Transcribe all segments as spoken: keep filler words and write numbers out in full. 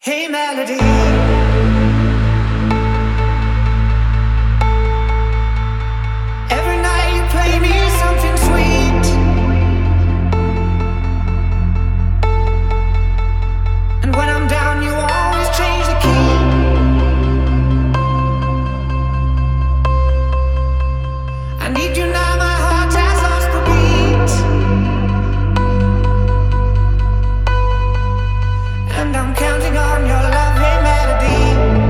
Hey melody, every night you play me something sweet, and when I'm down you always change the key. I need you now, my heart has lost the beat, and I'm counting on your love, hey melody.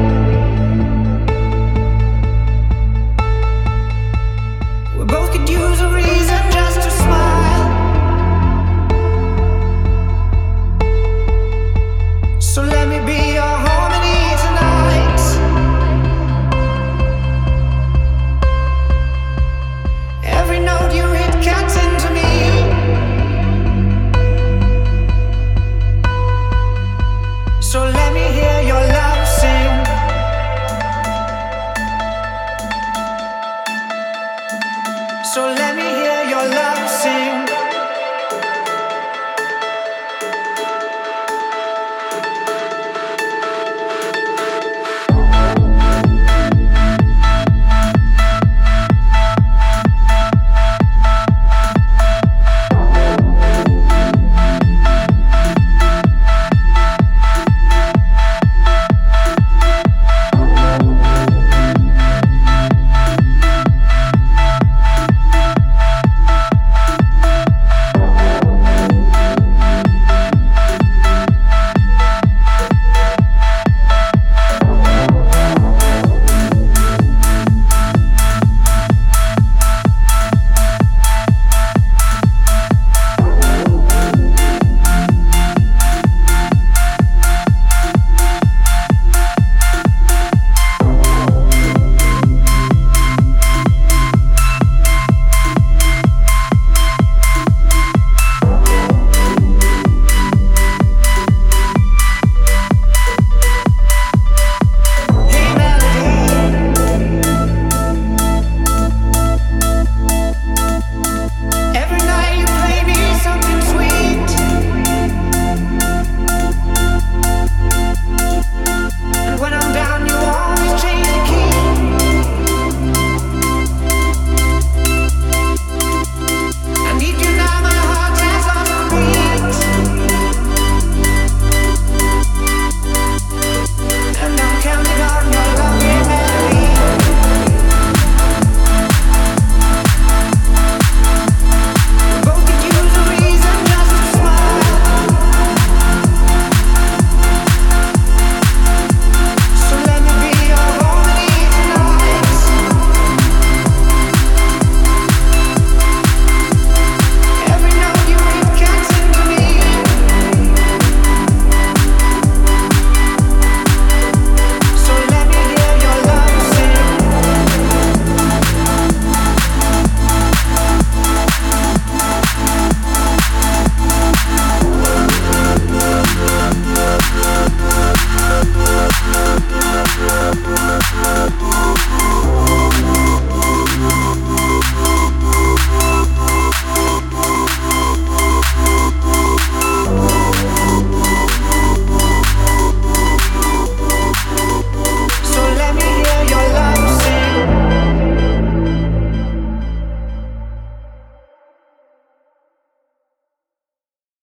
We both could use a reason just to smile, so let me be your harmony tonight. Every note you hit cuts into me, so let me hear your